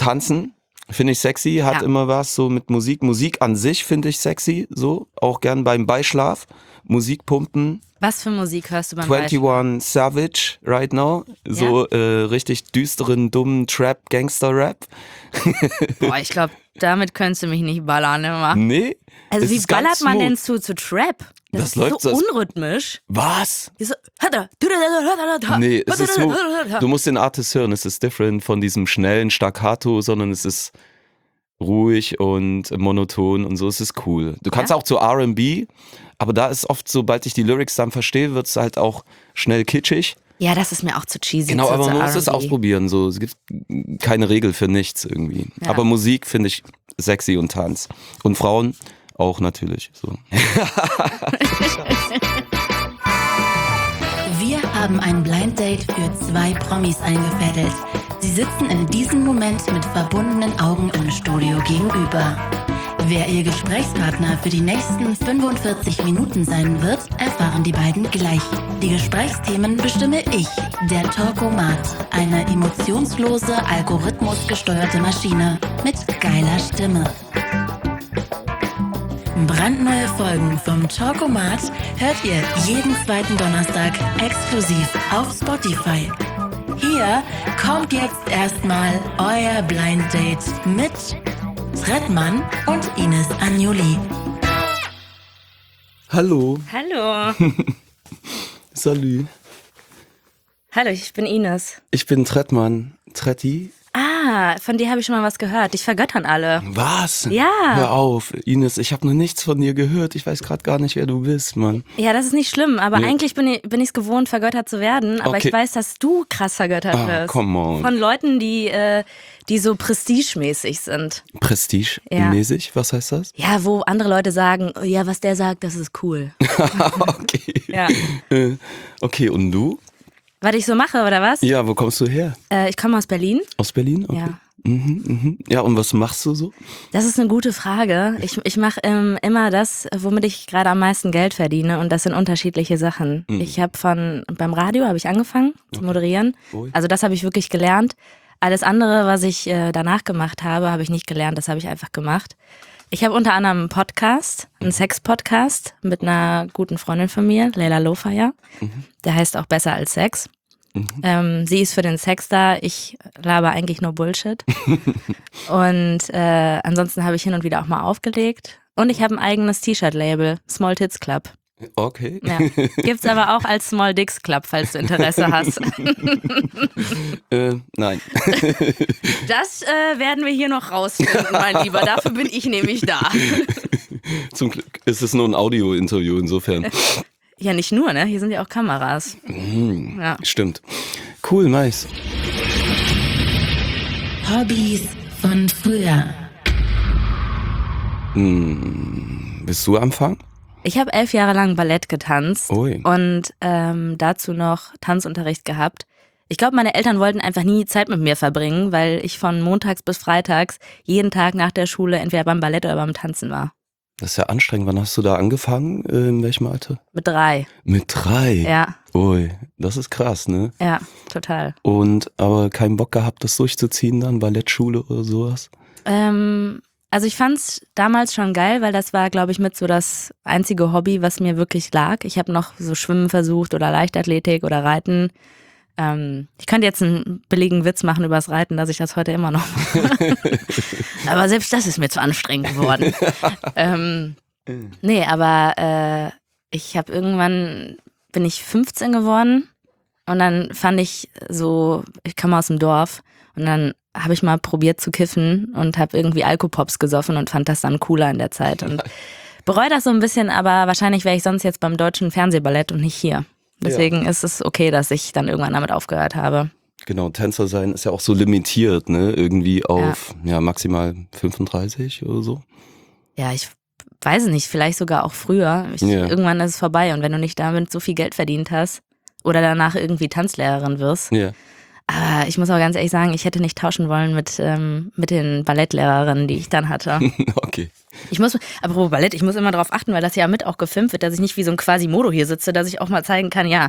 Tanzen finde ich sexy, hat immer was so mit Musik. Musik an sich finde ich sexy, so. Auch gern beim Beischlaf. Musik pumpen. Was für Musik hörst du beim Beischlaf? 21 Savage right now. So richtig düsteren, dummen Trap, Gangster-Rap. Boah, ich glaube, damit könntest du mich nicht ballern immer. Nee. Also wie ballert man denn zu Trap? Das ist läuft so unrhythmisch. Was? So, nee, es ist so, du musst den Artist hören, es ist different von diesem schnellen Staccato, sondern es ist ruhig und monoton und so, es ist cool. Du kannst auch zu R&B, aber da ist oft, sobald ich die Lyrics dann verstehe, wird es halt auch schnell kitschig. Ja, das ist mir auch zu cheesy. Genau, aber man muss R&B. es ausprobieren, so. Es gibt keine Regel für nichts irgendwie. Ja. Aber Musik finde ich sexy und Tanz. Und Frauen auch natürlich, so. Wir haben ein Blind Date für 2 Promis eingefädelt. Sie sitzen in diesem Moment mit verbundenen Augen im Studio gegenüber. Wer ihr Gesprächspartner für die nächsten 45 Minuten sein wird, erfahren die beiden gleich. Die Gesprächsthemen bestimme ich, der Talkomat, eine emotionslose, algorithmusgesteuerte Maschine mit geiler Stimme. Brandneue Folgen vom Talkomat hört ihr jeden 2. Donnerstag exklusiv auf Spotify. Hier kommt jetzt erstmal euer Blind Date mit Trettmann und Ines Agnoli. Hallo. Hallo. Salü. Hallo, ich bin Ines. Ich bin Trettmann. Tretti. Ah, von dir habe ich schon mal was gehört. Dich vergöttern alle. Was? Ja. Hör auf, Ines, ich habe noch nichts von dir gehört. Ich weiß gerade gar nicht, wer du bist, Mann. Ja, das ist nicht schlimm, aber eigentlich bin ich es gewohnt, vergöttert zu werden. Aber ich weiß, dass du krass vergöttert wirst. Come on. Von Leuten, die so prestigemäßig sind. Prestigemäßig? Ja. Was heißt das? Ja, wo andere Leute sagen, ja, was der sagt, das ist cool. Okay. Ja. Okay, und du? Was ich so mache, oder was? Ja, wo kommst du her? Ich komme aus Berlin. Aus Berlin? Okay. Ja. Ja, und was machst du so? Das ist eine gute Frage. Ich mache immer das, womit ich gerade am meisten Geld verdiene, und das sind unterschiedliche Sachen. Ich habe beim Radio habe ich angefangen zu moderieren. Also das habe ich wirklich gelernt. Alles andere, was ich danach gemacht habe ich nicht gelernt, das habe ich einfach gemacht. Ich habe unter anderem einen Podcast, einen Sex-Podcast mit einer guten Freundin von mir, Leila Lofeyer. Der heißt auch Besser als Sex. Sie ist für den Sex da, ich laber eigentlich nur Bullshit. Und ansonsten habe ich hin und wieder auch mal aufgelegt. Und ich habe ein eigenes T-Shirt-Label, Small Tits Club. Okay. Ja. Gibt's aber auch als Small Dicks Club, falls du Interesse hast. Nein. Das werden wir hier noch rausfinden, mein Lieber. Dafür bin ich nämlich da. Zum Glück ist es nur ein Audio-Interview insofern. Ja, nicht nur, ne? Hier sind ja auch Kameras. Ja. Stimmt. Cool, nice. Hobbys von früher. Willst du anfangen? Ich habe 11 Jahre lang Ballett getanzt. Ui. Und dazu noch Tanzunterricht gehabt. Ich glaube, meine Eltern wollten einfach nie Zeit mit mir verbringen, weil ich von montags bis freitags jeden Tag nach der Schule entweder beim Ballett oder beim Tanzen war. Das ist ja anstrengend. Wann hast du da angefangen? In welchem Alter? Mit 3. Mit 3? Ja. Ui, das ist krass, ne? Ja, total. Und aber keinen Bock gehabt, das durchzuziehen dann, Ballettschule oder sowas? Also ich fand's damals schon geil, weil das war, glaube ich, mit so das einzige Hobby, was mir wirklich lag. Ich habe noch so Schwimmen versucht oder Leichtathletik oder Reiten. Ich könnte jetzt einen billigen Witz machen über das Reiten, dass ich das heute immer noch mache. Aber selbst das ist mir zu anstrengend geworden. Nee, aber ich habe bin ich 15 geworden und dann fand ich so, ich komme aus dem Dorf und dann habe ich mal probiert zu kiffen und habe irgendwie Alkopops gesoffen und fand das dann cooler in der Zeit und bereue das so ein bisschen, aber wahrscheinlich wäre ich sonst jetzt beim Deutschen Fernsehballett und nicht hier. Deswegen ist es okay, dass ich dann irgendwann damit aufgehört habe. Genau, Tänzer sein ist ja auch so limitiert, ne? Irgendwie auf maximal 35 oder so. Ja, ich weiß nicht, vielleicht sogar auch früher. Irgendwann ist es vorbei und wenn du nicht damit so viel Geld verdient hast oder danach irgendwie Tanzlehrerin wirst. Ja. Aber ich muss auch ganz ehrlich sagen, ich hätte nicht tauschen wollen mit den Ballettlehrerinnen, die ich dann hatte. Okay. Apropos Ballett, ich muss immer darauf achten, weil das ja mit auch gefilmt wird, dass ich nicht wie so ein Quasimodo hier sitze, dass ich auch mal zeigen kann, ja,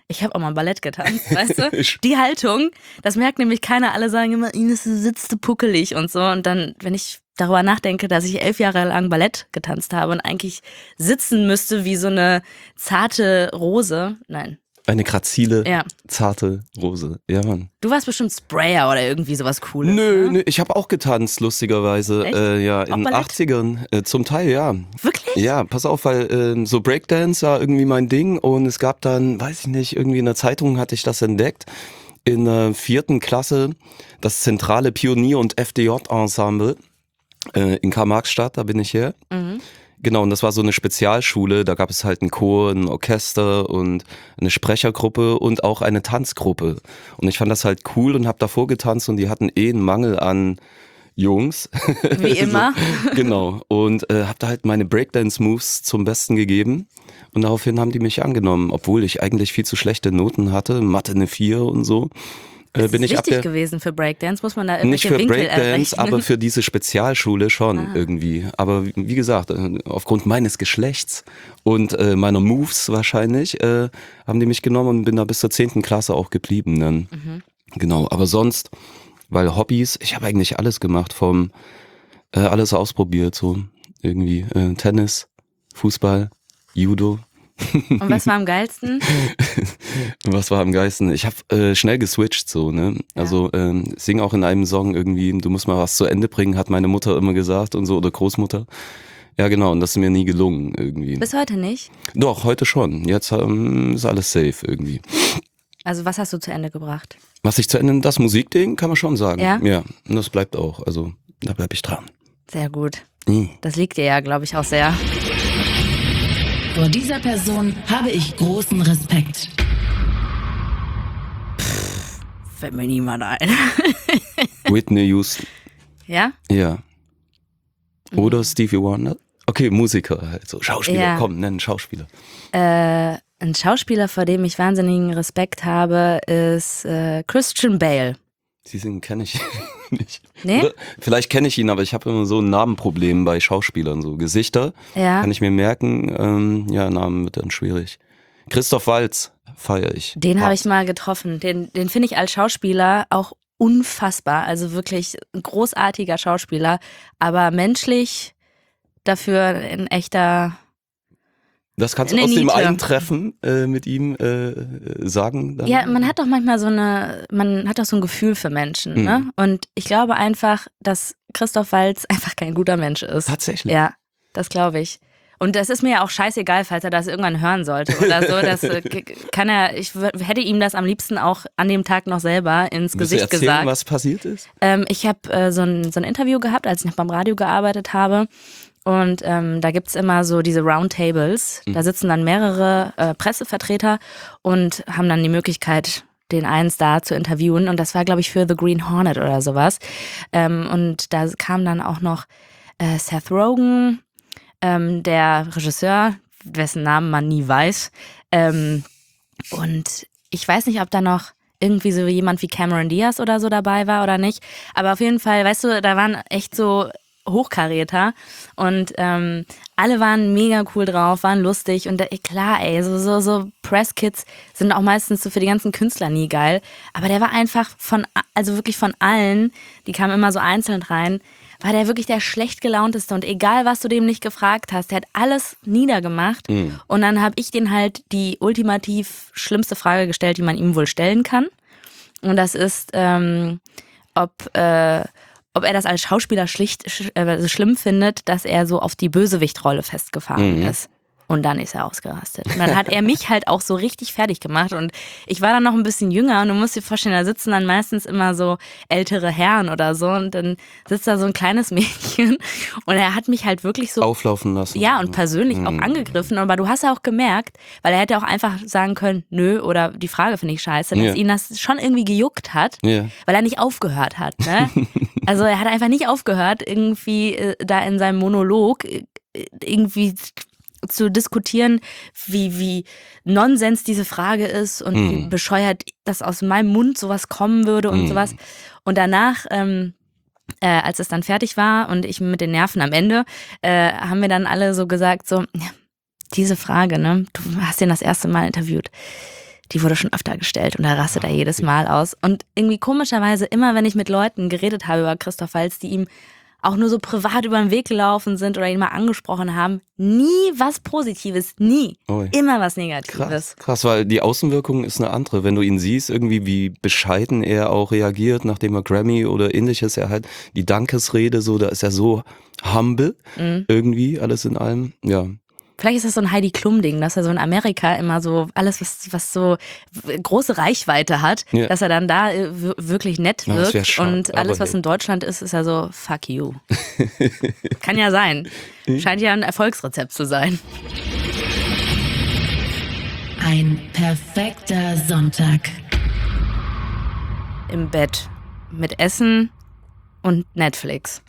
ich habe auch mal Ballett getanzt, weißt du? Die Haltung, das merkt nämlich keiner. Alle sagen immer, Ines, du sitzt puckelig und so. Und dann, wenn ich darüber nachdenke, dass ich 11 Jahre lang Ballett getanzt habe und eigentlich sitzen müsste wie so eine zarte Rose, nein. Eine grazile, zarte Rose. Ja, Mann. Du warst bestimmt Sprayer oder irgendwie sowas Cooles. Nö, ich habe auch getanzt, lustigerweise. In den 80ern. Zum Teil, ja. Wirklich? Ja, pass auf, weil so Breakdance war irgendwie mein Ding und es gab dann, weiß ich nicht, irgendwie in der Zeitung hatte ich das entdeckt. In der 4. Klasse das zentrale Pionier- und FDJ-Ensemble in Karl-Marx-Stadt, da bin ich her. Mhm. Genau, und das war so eine Spezialschule, da gab es halt einen Chor, ein Orchester und eine Sprechergruppe und auch eine Tanzgruppe. Und ich fand das halt cool und habe davor getanzt und die hatten einen Mangel an Jungs. Wie immer. So, genau, und habe da halt meine Breakdance-Moves zum Besten gegeben und daraufhin haben die mich angenommen, obwohl ich eigentlich viel zu schlechte Noten hatte, Mathe eine 4 und so. Bin ich wichtig gewesen für Breakdance? Muss man da irgendwelche Nicht für Winkel Breakdance, errechnen? aber für diese Spezialschule schon irgendwie. Aber wie gesagt, aufgrund meines Geschlechts und meiner Moves wahrscheinlich, haben die mich genommen und bin da bis zur 10. Klasse auch geblieben dann. Mhm. Genau, aber sonst, weil Hobbys, ich habe eigentlich alles gemacht, alles ausprobiert, so irgendwie Tennis, Fußball, Judo. Und was war am geilsten? Was war am geilsten? Ich habe schnell geswitcht so, ne? Ja. Also sing auch in einem Song irgendwie, du musst mal was zu Ende bringen, hat meine Mutter immer gesagt und so, oder Großmutter. Ja genau, und das ist mir nie gelungen irgendwie. Bis heute nicht? Doch, heute schon. Jetzt ist alles safe irgendwie. Also was hast du zu Ende gebracht? Was ich zu Ende, das Musikding kann man schon sagen. Ja? Ja, und das bleibt auch, also da bleib ich dran. Sehr gut. Das liegt dir ja, glaube ich, auch sehr. Vor dieser Person habe ich großen Respekt. Fällt mir niemand ein. Whitney Houston. Ja? Ja. Oder Stevie Wonder. Okay, Musiker halt so. Schauspieler, ja. Komm, nenn Schauspieler. Ein Schauspieler, vor dem ich wahnsinnigen Respekt habe, ist Christian Bale. Diesen kenne ich nicht. Nee? Oder, vielleicht kenne ich ihn, aber ich habe immer so ein Namenproblem bei Schauspielern. So Gesichter kann ich mir merken. Namen wird dann schwierig. Christoph Waltz feiere ich. Den habe ich mal getroffen. Den finde ich als Schauspieler auch unfassbar. Also wirklich ein großartiger Schauspieler. Aber menschlich dafür ein echter... Das kannst du aus dem einen Treffen mit ihm sagen? Dann? Ja, man hat doch manchmal so ein Gefühl für Menschen, ne? Und ich glaube einfach, dass Christoph Waltz einfach kein guter Mensch ist. Tatsächlich? Ja, das glaube ich. Und das ist mir ja auch scheißegal, falls er das irgendwann hören sollte oder so. Das ich hätte ihm das am liebsten auch an dem Tag noch selber ins Gesicht gesagt. Erzählen, was passiert ist? Ich habe so ein Interview gehabt, als ich noch beim Radio gearbeitet habe. Und da gibt's immer so diese Roundtables. Da sitzen dann mehrere Pressevertreter und haben dann die Möglichkeit, den einen Star zu interviewen. Und das war, glaube ich, für The Green Hornet oder sowas. Und da kam dann auch noch Seth Rogen, der Regisseur, dessen Namen man nie weiß. Und ich weiß nicht, ob da noch irgendwie so jemand wie Cameron Diaz oder so dabei war oder nicht. Aber auf jeden Fall, weißt du, da waren echt so Hochkaräter und alle waren mega cool drauf, waren lustig und klar, ey, so Presskids sind auch meistens so für die ganzen Künstler nie geil, aber der war einfach wirklich von allen, die kamen immer so einzeln rein, war der wirklich der schlecht gelaunteste und egal, was du dem nicht gefragt hast, der hat alles niedergemacht und dann habe ich den halt die ultimativ schlimmste Frage gestellt, die man ihm wohl stellen kann und das ist, ob er das als Schauspieler schlimm findet, dass er so auf die Bösewichtrolle festgefahren ist. Und dann ist er ausgerastet. Und dann hat er mich halt auch so richtig fertig gemacht. Und ich war dann noch ein bisschen jünger und du musst dir vorstellen, da sitzen dann meistens immer so ältere Herren oder so. Und dann sitzt da so ein kleines Mädchen und er hat mich halt wirklich so auflaufen lassen. Ja, und persönlich auch angegriffen. Aber du hast ja auch gemerkt, weil er hätte auch einfach sagen können, nö, oder die Frage finde ich scheiße, dass ihn das schon irgendwie gejuckt hat, weil er nicht aufgehört hat. Ne? Also er hat einfach nicht aufgehört, irgendwie da in seinem Monolog irgendwie zu diskutieren, wie Nonsens diese Frage ist und wie bescheuert, dass aus meinem Mund sowas kommen würde und sowas. Und danach, als es dann fertig war und ich mit den Nerven am Ende, haben wir dann alle so gesagt, so, diese Frage, ne, du hast den das erste Mal interviewt, die wurde schon öfter gestellt und da rastet er jedes Mal aus. Und irgendwie komischerweise, immer wenn ich mit Leuten geredet habe über Christoph Waltz, die ihm auch nur so privat über den Weg gelaufen sind oder ihn mal angesprochen haben, nie was Positives, nie. Immer was Negatives. Krass, weil die Außenwirkung ist eine andere. Wenn du ihn siehst, irgendwie wie bescheiden er auch reagiert, nachdem er Grammy oder ähnliches erhält, die Dankesrede, so, da ist er so humble, irgendwie, alles in allem, ja. Vielleicht ist das so ein Heidi Klum-Ding, dass er so in Amerika immer so alles, was so große Reichweite hat, dass er dann da wirklich nett wirkt und alles, was in Deutschland ist ja so, fuck you. Kann ja sein. Scheint ja ein Erfolgsrezept zu sein. Ein perfekter Sonntag. Im Bett mit Essen und Netflix.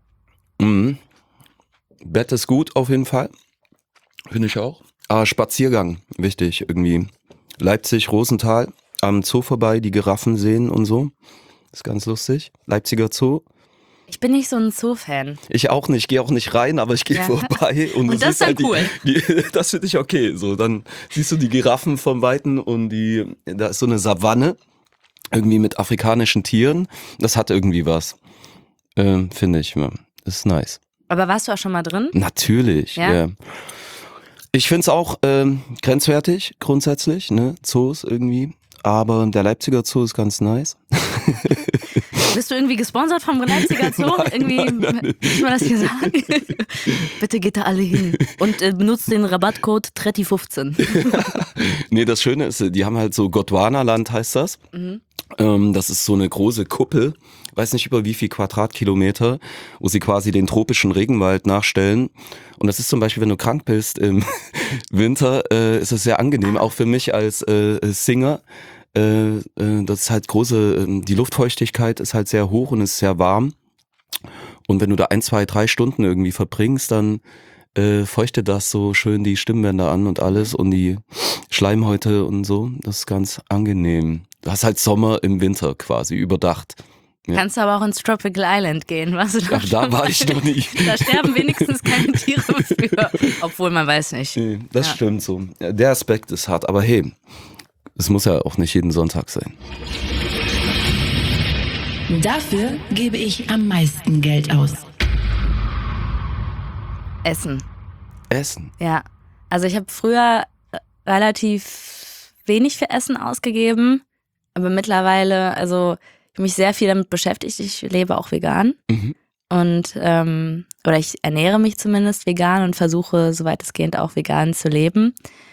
Bett ist gut auf jeden Fall. Finde ich auch. Aber Spaziergang, wichtig irgendwie. Leipzig, Rosenthal, am Zoo vorbei, die Giraffen sehen und so. Ist ganz lustig. Leipziger Zoo. Ich bin nicht so ein Zoo-Fan. Ich auch nicht, gehe auch nicht rein, aber ich gehe vorbei. Und das ist dann halt cool. Das finde ich okay. So, dann siehst du die Giraffen vom Weiten und da ist so eine Savanne, irgendwie mit afrikanischen Tieren. Das hat irgendwie was, finde ich. Ist nice. Aber warst du auch schon mal drin? Natürlich, ja. Ich finde es auch grenzwertig, grundsätzlich, ne? Zoos irgendwie. Aber der Leipziger Zoo ist ganz nice. Bist du irgendwie gesponsert vom Leipziger Zoo? Nein. Muss man das hier sagen? Bitte geht da alle hin und benutzt den Rabattcode Tretti15. Nee, das Schöne ist, die haben halt so Gondwanaland heißt das. Das ist so eine große Kuppel, weiß nicht über wie viel Quadratkilometer, wo sie quasi den tropischen Regenwald nachstellen. Und das ist zum Beispiel, wenn du krank bist im Winter, ist es sehr angenehm, auch für mich als Singer. Das ist halt die Luftfeuchtigkeit ist halt sehr hoch und ist sehr warm. Und wenn du da 1, 2, 3 Stunden irgendwie verbringst, dann feuchtet das so schön die Stimmbänder an und alles und die Schleimhäute und so. Das ist ganz angenehm. Du hast halt Sommer im Winter quasi überdacht. Ja. Kannst du aber auch ins Tropical Island gehen, was du da? Ach, da war ich noch nie. Da sterben wenigstens keine Tiere für, obwohl man weiß nicht. Nee, das stimmt so. Der Aspekt ist hart, aber hey, es muss ja auch nicht jeden Sonntag sein. Dafür gebe ich am meisten Geld aus. Essen. Ja, also ich habe früher relativ wenig für Essen ausgegeben, aber mittlerweile, also ich habe mich sehr viel damit beschäftigt. Ich lebe auch vegan und oder ich ernähre mich zumindest vegan und versuche, soweit es geht, auch vegan zu leben.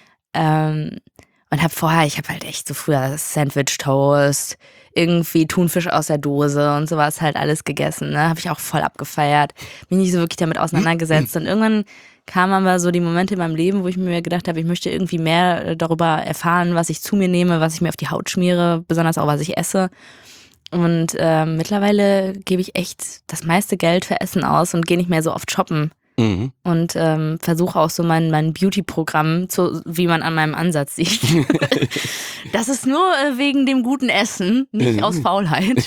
Und ich habe halt echt so früher Sandwich-Toast, irgendwie Thunfisch aus der Dose und sowas halt alles gegessen. Ne? Habe ich auch voll abgefeiert. Mich nicht so wirklich damit auseinandergesetzt. Und irgendwann kamen aber so die Momente in meinem Leben, wo ich mir gedacht habe, ich möchte irgendwie mehr darüber erfahren, was ich zu mir nehme, was ich mir auf die Haut schmiere, besonders auch, was ich esse. Und mittlerweile gebe ich echt das meiste Geld für Essen aus und gehe nicht mehr so oft shoppen. Und versuche auch so mein Beauty-Programm, wie man an meinem Ansatz sieht. Das ist nur wegen dem guten Essen, nicht aus Faulheit.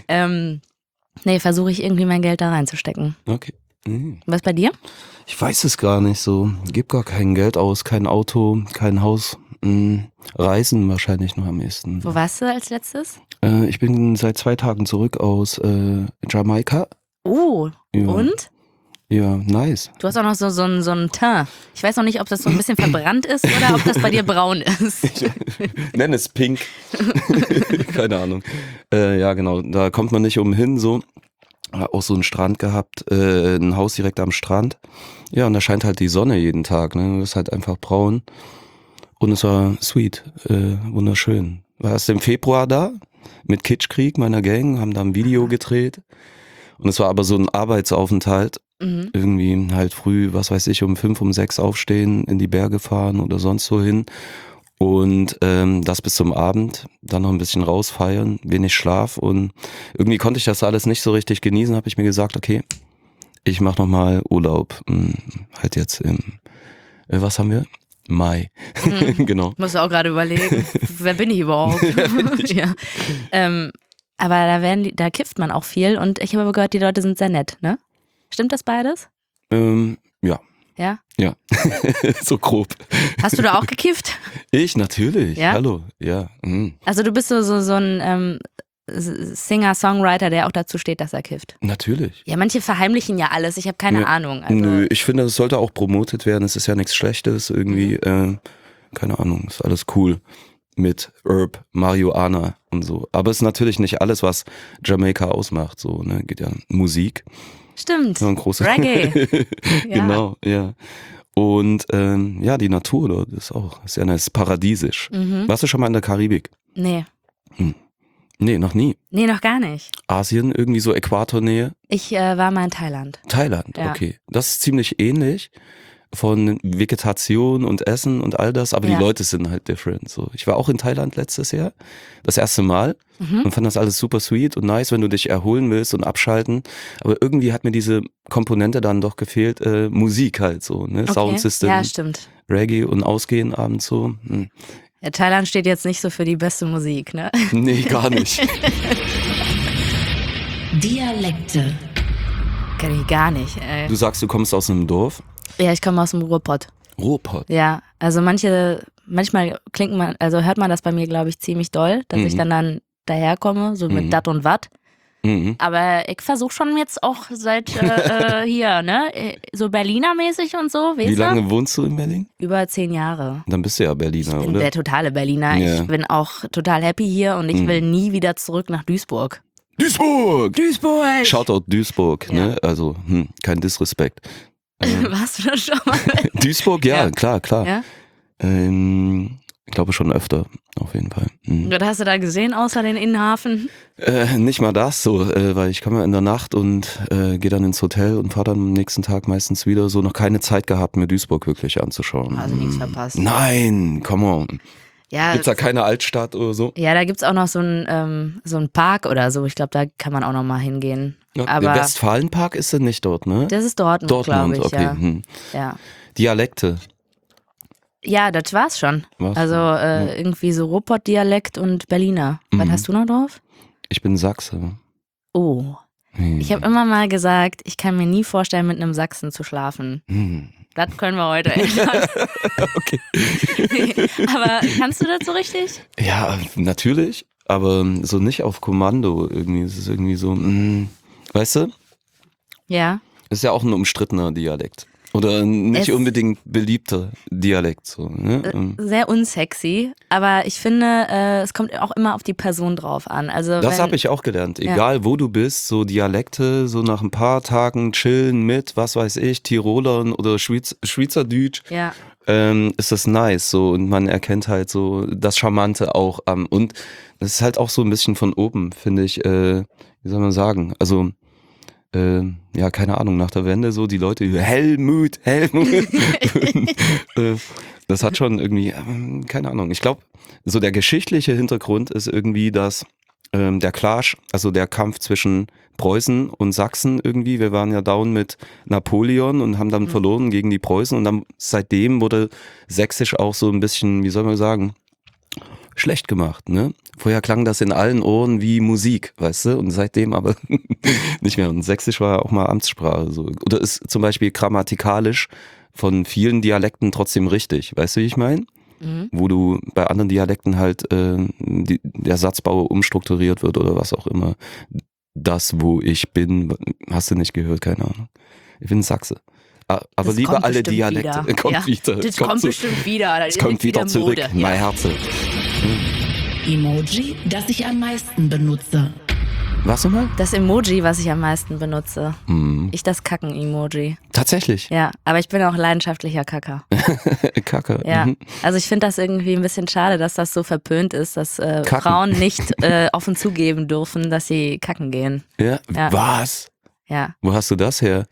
Versuche ich irgendwie mein Geld da reinzustecken. Okay. Was bei dir? Ich weiß es gar nicht so. Gib gar kein Geld aus, kein Auto, kein Haus. Reisen wahrscheinlich noch am ehesten. Wo warst du als letztes? Ich bin seit 2 Tagen zurück aus Jamaika. Oh, ja. Und? Ja, nice. Du hast auch noch so ein Teint. Ich weiß noch nicht, ob das so ein bisschen verbrannt ist oder ob das bei dir braun ist. Ich nenne es pink. Keine Ahnung. Ja, genau. Da kommt man nicht umhin so. Auch so einen Strand gehabt, ein Haus direkt am Strand. Ja, und da scheint halt die Sonne jeden Tag. Ne? Das ist halt einfach braun. Und es war sweet, wunderschön. War erst im Februar da mit Kitschkrieg, meiner Gang, haben da ein Video gedreht. Und es war aber so ein Arbeitsaufenthalt. Irgendwie halt früh, was weiß ich, um 5, um 6 aufstehen, in die Berge fahren oder sonst so hin. Und das bis zum Abend, dann noch ein bisschen rausfeiern, wenig Schlaf. Und irgendwie konnte ich das alles nicht so richtig genießen, habe ich mir gesagt, okay, ich mache nochmal Urlaub. Halt jetzt im, was haben wir? Mai. Genau. Musst du auch gerade überlegen, wer bin ich überhaupt? Ja. Aber da kifft man auch viel und ich habe aber gehört, die Leute sind sehr nett, ne? Stimmt das beides? Ja. Ja? Ja, so grob. Hast du da auch gekifft? Ich, natürlich. Ja? Hallo, ja. Also du bist so ein Singer-Songwriter, der auch dazu steht, dass er kifft. Natürlich. Ja, manche verheimlichen ja alles. Ich habe keine Ahnung. Also Nö, ich finde, es sollte auch promotet werden. Es ist ja nichts Schlechtes irgendwie. Keine Ahnung, ist alles cool mit Herb, Marihuana und so. Aber es ist natürlich nicht alles, was Jamaika ausmacht. So, ne? Geht ja Musik. Stimmt. So ein großer Reggae. Ja. Genau, ja. Und die Natur dort ist ja ist paradiesisch. Warst du schon mal in der Karibik? Nee. Nee, noch nie. Nee, noch gar nicht. Asien, irgendwie so Äquatornähe? Ich war mal in Thailand. Thailand, Ja. okay. Das ist ziemlich ähnlich von Vegetation und Essen und all das, aber die Leute sind halt different. So. Ich war auch in Thailand letztes Jahr, das erste Mal und fand das alles super sweet und nice, wenn du dich erholen willst und abschalten. Aber irgendwie hat mir diese Komponente dann doch gefehlt, Musik halt so, ne? Okay. Soundsystem, Ja, stimmt. Reggae und Ausgehen abends so. Ja, Thailand steht jetzt nicht so für die beste Musik, ne? Nee, gar nicht. Dialekte. Kenn ich gar nicht, ey. Du sagst, du kommst aus einem Dorf? Ja, ich komme aus dem Ruhrpott. Ruhrpott. Ja, also manchmal hört man das bei mir, glaube ich, ziemlich doll, dass ich dann daherkomme, so mit dat und wat. Aber ich versuche schon jetzt auch seit hier, ne, so Berliner-mäßig und so, weißt du? Wie lange wohnst du in Berlin? Über 10 Jahre. Dann bist du ja Berliner, Ich bin oder? der totale Berliner. Ja. Ich bin auch total happy hier und ich will nie wieder zurück nach Duisburg. Duisburg! Duisburg! Shoutout Duisburg, ne? Also, kein Disrespekt. Warst du das schon mal? Duisburg, ja, Ja. klar. Ja? Ich glaube schon öfter, auf jeden Fall. Was hast du da gesehen, außer den Innenhafen? Nicht mal das so, weil ich komme ja in der Nacht und gehe dann ins Hotel und fahre dann am nächsten Tag meistens wieder. So noch keine Zeit gehabt, mir Duisburg wirklich anzuschauen. Also nichts verpasst. Nein, come on. Ja, Gibt's da keine Altstadt oder so? ja, da gibt's auch noch so einen Park oder so. Ich glaube, da kann man auch noch mal hingehen. Ja, Aber der Westfalenpark ist denn nicht dort, ne? das ist Dortmund, glaube ich. okay. Ja. Ja. Dialekte. Ja, das war's schon. Was? Also irgendwie so Ruhrpott-Dialekt und Berliner. Was hast du noch drauf? Ich bin Sachse. Oh. Ich habe immer mal gesagt, ich kann mir nie vorstellen, mit einem Sachsen zu schlafen. Das können wir heute ändern. Okay. Aber kannst du das so richtig? Ja, natürlich, aber so nicht auf Kommando irgendwie. Es ist irgendwie so, weißt du? Ja. Ist ja auch ein umstrittener Dialekt. Oder nicht unbedingt beliebter Dialekt. So, ne? Sehr unsexy, aber ich finde, es kommt auch immer auf die Person drauf an. Also Das habe ich auch gelernt. Egal wo du bist, so Dialekte, so nach ein paar Tagen chillen mit, was weiß ich, Tirolern oder Schweizerdeutsch, ja. ist das nice. So, und man erkennt halt so das Charmante auch am. Und das ist halt auch so ein bisschen von oben, finde ich, wie soll man sagen, also ja, keine Ahnung, nach der Wende so die Leute, Helmut. Das hat schon irgendwie, keine Ahnung. Ich glaube, so der geschichtliche Hintergrund ist irgendwie, dass der Clash, also der Kampf zwischen Preußen und Sachsen irgendwie, wir waren ja down mit Napoleon und haben dann verloren gegen die Preußen und dann seitdem wurde Sächsisch auch so ein bisschen, wie soll man sagen, schlecht gemacht, ne? Vorher klang das in allen Ohren wie Musik, weißt du? Und seitdem aber nicht mehr. Und Sächsisch war ja auch mal Amtssprache. So. Oder ist zum Beispiel grammatikalisch von vielen Dialekten trotzdem richtig, weißt du, wie ich meine? Wo du bei anderen Dialekten halt der Satzbau umstrukturiert wird oder was auch immer. Das, wo ich bin, hast du nicht gehört, keine Ahnung. Ich bin Sachse. Aber Das lieber kommt alle bestimmt Dialekte. wieder. Kommt Ja, wieder. das kommt so, bestimmt wieder. Das es ist kommt wieder zurück, Mode. mein Herz. Emoji, das ich am meisten benutze. Was nochmal? Das Emoji, was ich am meisten benutze. Ich das Kacken-Emoji. Tatsächlich. Ja, aber ich bin auch leidenschaftlicher Kacker. Kacke. Ja, also ich finde das irgendwie ein bisschen schade, dass das so verpönt ist, dass Frauen nicht offen zugeben dürfen, dass sie kacken gehen. Ja? Ja. Was? Ja. Wo hast du das her?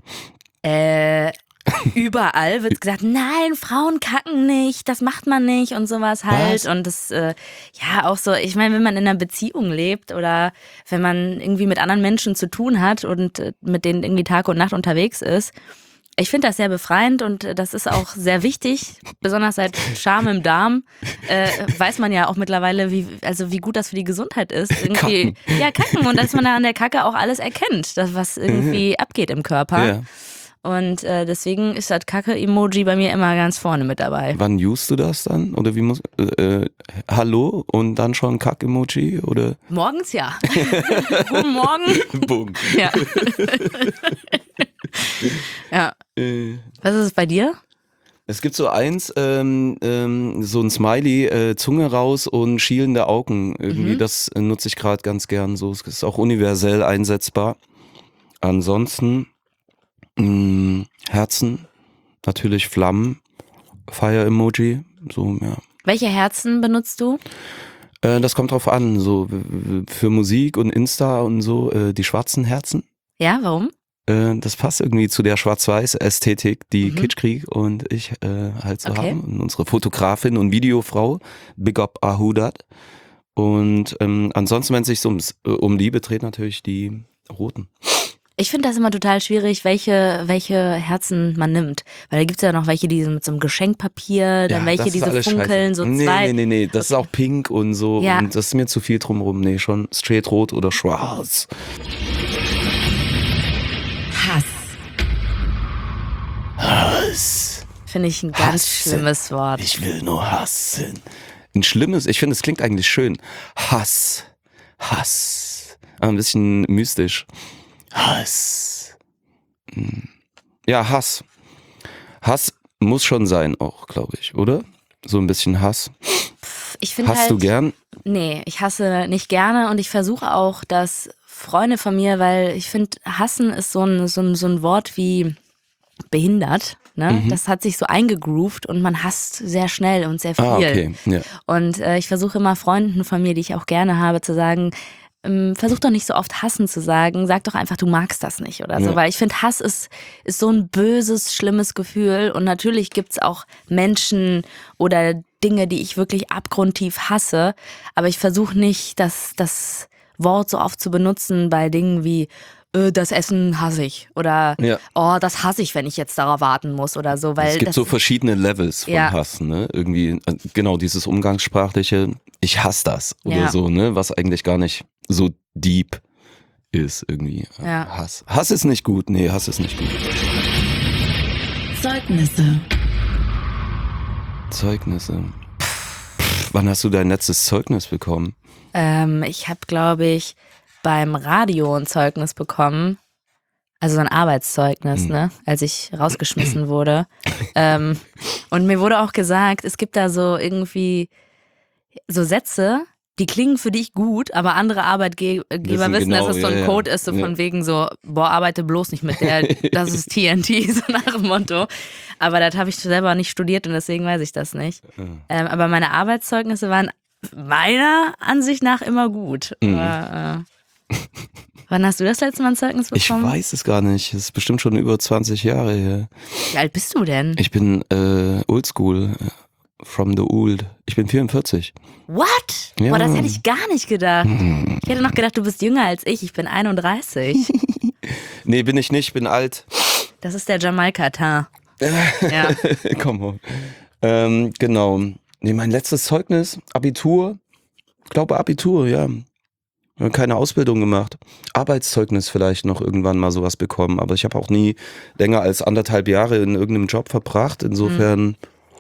Überall wird gesagt, nein, Frauen kacken nicht, das macht man nicht und sowas halt. Was? Und das, ja, auch so, ich meine, wenn man in einer Beziehung lebt oder wenn man irgendwie mit anderen Menschen zu tun hat und mit denen irgendwie Tag und Nacht unterwegs ist, ich finde das sehr befreiend und das ist auch sehr wichtig, besonders seit Scham im Darm, weiß man ja auch mittlerweile, wie gut das für die Gesundheit ist. Irgendwie, Kacken. Ja, kacken und dass man da an der Kacke auch alles erkennt, das, was irgendwie abgeht im Körper. Ja. Und deswegen ist das Kacke-Emoji bei mir immer ganz vorne mit dabei. Wann usest du das dann? Oder wie muss Hallo und dann schon Kack-Emoji? Oder? Morgens ja. Guten Morgen. Boom. Ja. Ja. Was ist es bei dir? Es gibt so eins, so ein Smiley, Zunge raus und schielende Augen. Irgendwie, das nutze ich gerade ganz gern. So, es ist auch universell einsetzbar. Ansonsten Herzen, natürlich Flammen, Fire-Emoji, so, ja. Welche Herzen benutzt du? Das kommt drauf an, so für Musik und Insta und so, die schwarzen Herzen. Ja, warum? Das passt irgendwie zu der Schwarz-Weiß-Ästhetik, die Kitschkrieg und ich halt so haben. Und unsere Fotografin und Videofrau, Big Up Ahudat. Und ansonsten, wenn es sich um Liebe dreht, natürlich die roten. Ich finde das immer total schwierig, welche Herzen man nimmt. Weil da gibt es ja noch welche, die sind mit so einem Geschenkpapier, dann welche, die so funkeln, so zwei. Nee, das ist auch pink und so. Ja. Und das ist mir zu viel drumherum. Nee, schon straight rot oder schwarz. Hass. Finde ich ein ganz schlimmes Wort. Ich will nur hassen. Ein schlimmes, ich finde, es klingt eigentlich schön. Hass. Ein bisschen mystisch. Hass. Ja, Hass. Hass muss schon sein auch, glaube ich, oder? So ein bisschen Hass. Ich finde Hasst du gern? Nee, ich hasse nicht gerne und ich versuche auch, dass Freunde von mir, weil ich finde, hassen ist so ein Wort wie behindert. Ne? Das hat sich so eingegroovt und man hasst sehr schnell und sehr viel. Okay. Ja. Und ich versuche immer Freunden von mir, die ich auch gerne habe, zu sagen, versuch doch nicht so oft hassen zu sagen, sag doch einfach, du magst das nicht oder so, ja. Weil ich finde, Hass ist so ein böses, schlimmes Gefühl und natürlich gibt's auch Menschen oder Dinge, die ich wirklich abgrundtief hasse, aber ich versuche nicht, das Wort so oft zu benutzen bei Dingen wie das Essen hasse ich oder oh, das hasse ich, wenn ich jetzt darauf warten muss oder so. Weil es gibt so verschiedene Levels von Hass, ne? Irgendwie, genau, dieses umgangssprachliche, ich hasse das oder so, ne? Was eigentlich gar nicht so deep ist irgendwie. Ja. Hass. Hass ist nicht gut, nee, Hass ist nicht gut. Zeugnisse. Wann hast du dein letztes Zeugnis bekommen? Ich habe, glaube ich, beim Radio ein Zeugnis bekommen, also so ein Arbeitszeugnis, ne, als ich rausgeschmissen wurde. Und mir wurde auch gesagt, es gibt da so irgendwie so Sätze, die klingen für dich gut, aber andere Arbeitgeber wissen genau, dass es so ein Code ist, so von wegen so, boah, arbeite bloß nicht mit der, das ist TNT, so nach dem Motto. Aber das habe ich selber nicht studiert und deswegen weiß ich das nicht. Aber meine Arbeitszeugnisse waren meiner Ansicht nach immer gut. Aber, wann hast du das letzte Mal ein Zeugnis bekommen? Ich weiß es gar nicht. Das ist bestimmt schon über 20 Jahre her. Wie alt bist du denn? Ich bin oldschool, from the old. Ich bin 44. What? Ja. Boah, das hätte ich gar nicht gedacht. Ich hätte noch gedacht, du bist jünger als ich. Ich bin 31. Nee, bin ich nicht. Ich bin alt. Das ist der Jamaika-Tar. Ja. Komm on. Genau. Nee, mein letztes Zeugnis, Abitur. Ich glaube Abitur, ja. Keine Ausbildung gemacht. Arbeitszeugnis vielleicht noch irgendwann mal sowas bekommen, aber ich habe auch nie länger als 1,5 Jahre in irgendeinem Job verbracht. Insofern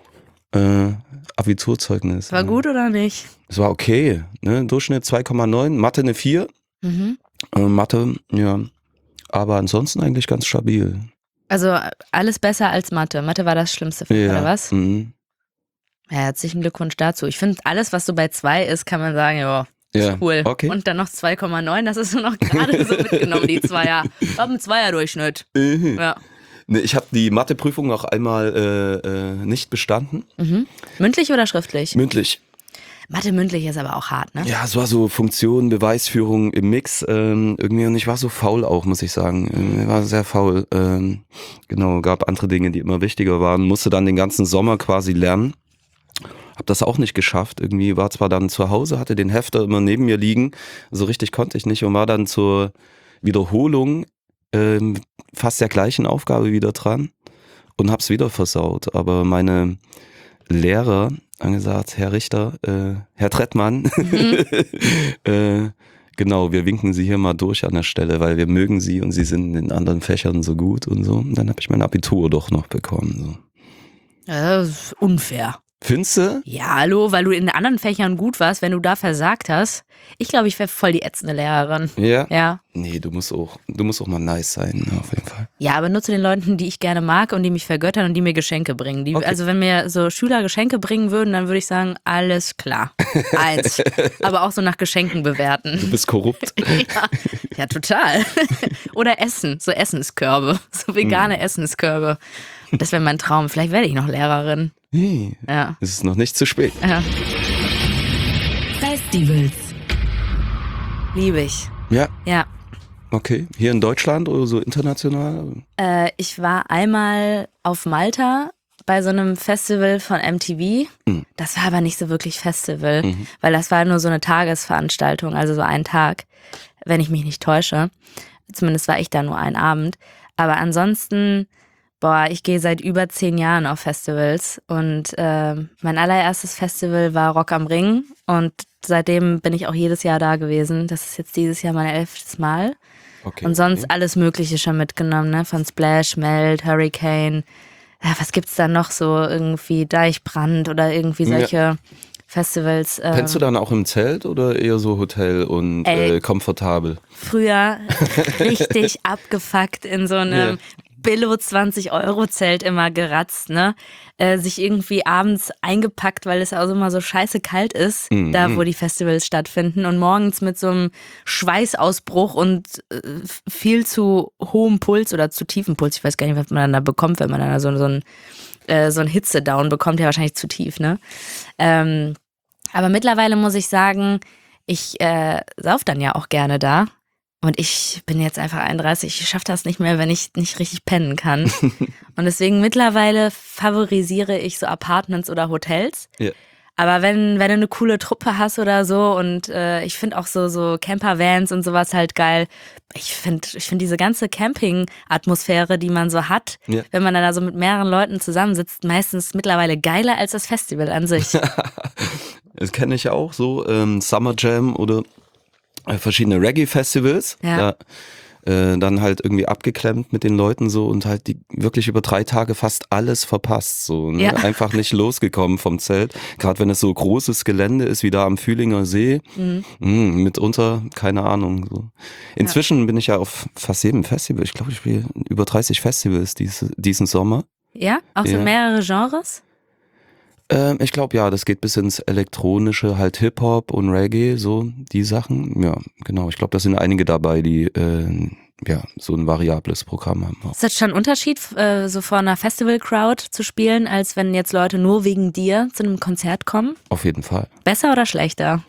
Abiturzeugnis. War gut oder nicht? Es war okay. Ne? Durchschnitt 2,9, Mathe eine 4. Mathe, ja. Aber ansonsten eigentlich ganz stabil. Also alles besser als Mathe. Mathe war das Schlimmste für dich, oder was? Ja, herzlichen Glückwunsch dazu. Ich finde, alles, was so bei 2 ist, kann man sagen, ja. Ja, cool. Okay. Und dann noch 2,9, das ist nur noch gerade so mitgenommen, die Zweier. Ich habe einen Zweier-Durchschnitt. Ja. Nee, ich habe die Matheprüfung noch einmal nicht bestanden. Mündlich oder schriftlich? Mündlich. Mathe mündlich ist aber auch hart, ne? Ja, es war so Funktion, Beweisführung im Mix irgendwie und ich war so faul auch, muss ich sagen. Ich war sehr faul. Genau, gab andere Dinge, die immer wichtiger waren. Musste dann den ganzen Sommer quasi lernen. Hab das auch nicht geschafft. Irgendwie war zwar dann zu Hause, hatte den Hefter immer neben mir liegen. So richtig konnte ich nicht und war dann zur Wiederholung fast der gleichen Aufgabe wieder dran und hab's wieder versaut. Aber meine Lehrer haben gesagt, Herr Richter, Herr Trettmann, Genau, wir winken sie hier mal durch an der Stelle, weil wir mögen sie und sie sind in anderen Fächern so gut und so. Und dann habe ich mein Abitur doch noch bekommen. So. Das ist unfair. Findest du? Ja, hallo, weil du in anderen Fächern gut warst, wenn du da versagt hast. Ich glaube, ich wäre voll die ätzende Lehrerin. Ja? Ja. Nee, du musst auch mal nice sein, auf jeden Fall. Ja, aber nur zu den Leuten, die ich gerne mag und die mich vergöttern und die mir Geschenke bringen. Okay. Also wenn mir so Schüler Geschenke bringen würden, dann würde ich sagen, alles klar. 1. Aber auch so nach Geschenken bewerten. Du bist korrupt. Ja, total. Oder Essen, so Essenskörbe, so vegane Essenskörbe. Das wäre mein Traum. Vielleicht werde ich noch Lehrerin. Hey, Ja. es ist noch nicht zu spät. Ja. Festivals. Liebe ich. Ja, Ja. okay. Hier in Deutschland oder so international? Ich war einmal auf Malta bei so einem Festival von MTV. Das war aber nicht so wirklich Festival, weil das war nur so eine Tagesveranstaltung, also so ein Tag, wenn ich mich nicht täusche. Zumindest war ich da nur einen Abend. Aber ansonsten, ich gehe seit über 10 Jahren auf Festivals und mein allererstes Festival war Rock am Ring und seitdem bin ich auch jedes Jahr da gewesen. Das ist jetzt dieses Jahr mein 11. Mal. Okay, Und sonst alles Mögliche schon mitgenommen, ne? Von Splash, Melt, Hurricane. Ja, was gibt's da noch so? Irgendwie Deichbrand oder irgendwie solche Festivals. Pennst du dann auch im Zelt oder eher so Hotel und komfortabel? Früher richtig abgefuckt in so einem Billo 20-Euro-Zelt immer geratzt, ne? Sich irgendwie abends eingepackt, weil es auch immer so scheiße kalt ist, da wo die Festivals stattfinden und morgens mit so einem Schweißausbruch und viel zu hohem Puls oder zu tiefem Puls, ich weiß gar nicht, was man dann da bekommt, wenn man dann so ein Hitzedown bekommt, ja wahrscheinlich zu tief, ne? Aber mittlerweile muss ich sagen, ich sauf dann ja auch gerne da. Und ich bin jetzt einfach 31, ich schaffe das nicht mehr, wenn ich nicht richtig pennen kann. Und deswegen mittlerweile favorisiere ich so Apartments oder Hotels. Ja. Aber wenn du eine coole Truppe hast oder so und ich finde auch so Campervans und sowas halt geil. Ich finde diese ganze Camping-Atmosphäre, die man so hat, wenn man dann da so mit mehreren Leuten zusammensitzt, meistens mittlerweile geiler als das Festival an sich. Das kenne ich auch so, Summer Jam oder verschiedene Reggae-Festivals. Ja. Dann halt irgendwie abgeklemmt mit den Leuten so und halt die wirklich über 3 Tage fast alles verpasst. So, ne? Ja. Einfach nicht losgekommen vom Zelt. Gerade wenn es so großes Gelände ist wie da am Fühlinger See. Mitunter, keine Ahnung. So. Inzwischen bin ich ja auf fast jedem Festival. Ich glaube, ich spiele über 30 Festivals diesen Sommer. Ja? Auch so mehrere Genres? Ich glaube, ja, das geht bis ins Elektronische, halt Hip-Hop und Reggae, so die Sachen. Ja, genau. Ich glaube, da sind einige dabei, die so ein variables Programm haben. Ist das schon ein Unterschied, so vor einer Festival-Crowd zu spielen, als wenn jetzt Leute nur wegen dir zu einem Konzert kommen? Auf jeden Fall. Besser oder schlechter?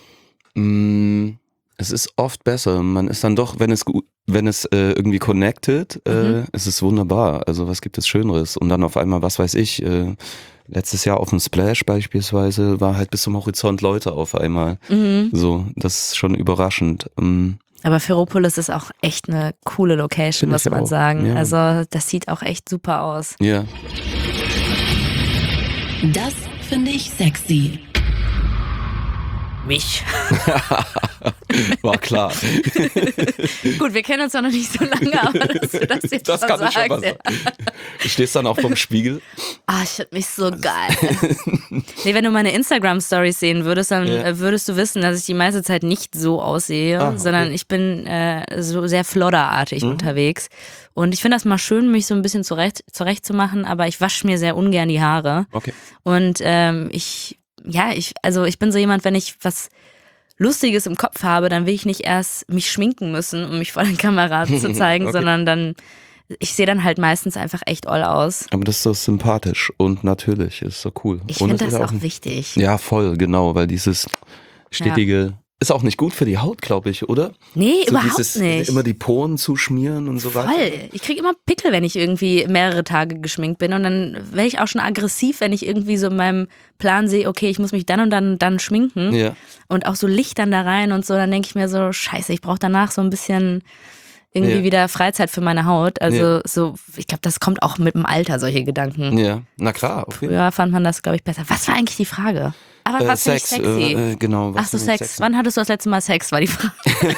Es ist oft besser. Man ist dann doch, wenn es irgendwie connected, es ist wunderbar. Also was gibt es Schöneres? Und dann auf einmal, was weiß ich, letztes Jahr auf dem Splash beispielsweise war halt bis zum Horizont Leute auf einmal. So, das ist schon überraschend. Aber Ferropolis ist auch echt eine coole Location, muss man sagen. Ja. Also das sieht auch echt super aus. Ja. Das finde ich sexy. Mich. War klar. Gut, wir kennen uns ja noch nicht so lange, aber dass du das jetzt Das kann ich schon mal sagst. sagen. Du stehst dann auch vorm Spiegel. Ich finde mich so geil. Nee, wenn du meine Instagram-Stories sehen würdest, dann würdest du wissen, dass ich die meiste Zeit nicht so aussehe, sondern ich bin so sehr flodderartig unterwegs. Und ich finde das mal schön, mich so ein bisschen zurecht zu machen, aber ich wasche mir sehr ungern die Haare. Okay. Und ich bin so jemand, wenn ich was Lustiges im Kopf habe, dann will ich nicht erst mich schminken müssen, um mich vor der Kamera zu zeigen, sondern ich sehe dann halt meistens einfach echt all aus. Aber das ist so sympathisch und natürlich, ist so cool. Ich finde das auch wichtig. Ja, voll, genau, weil dieses stetige ist auch nicht gut für die Haut, glaube ich, oder? Nee, so überhaupt dieses, nicht. Immer die Poren zuschmieren und so weiter. Voll. Ich kriege immer Pickel, wenn ich irgendwie mehrere Tage geschminkt bin und dann werde ich auch schon aggressiv, wenn ich irgendwie so in meinem Plan sehe, okay, ich muss mich dann und dann schminken und auch so Licht dann da rein und so, dann denke ich mir so, scheiße, ich brauche danach so ein bisschen irgendwie wieder Freizeit für meine Haut. Also so, ich glaube, das kommt auch mit dem Alter, solche Gedanken. Ja, na klar. Okay. Früher fand man das, glaube ich, besser. Was war eigentlich die Frage? Aber was Sex, finde ich sexy? Genau. Ach so, Sex. Wann hattest du das letzte Mal Sex, war die Frage.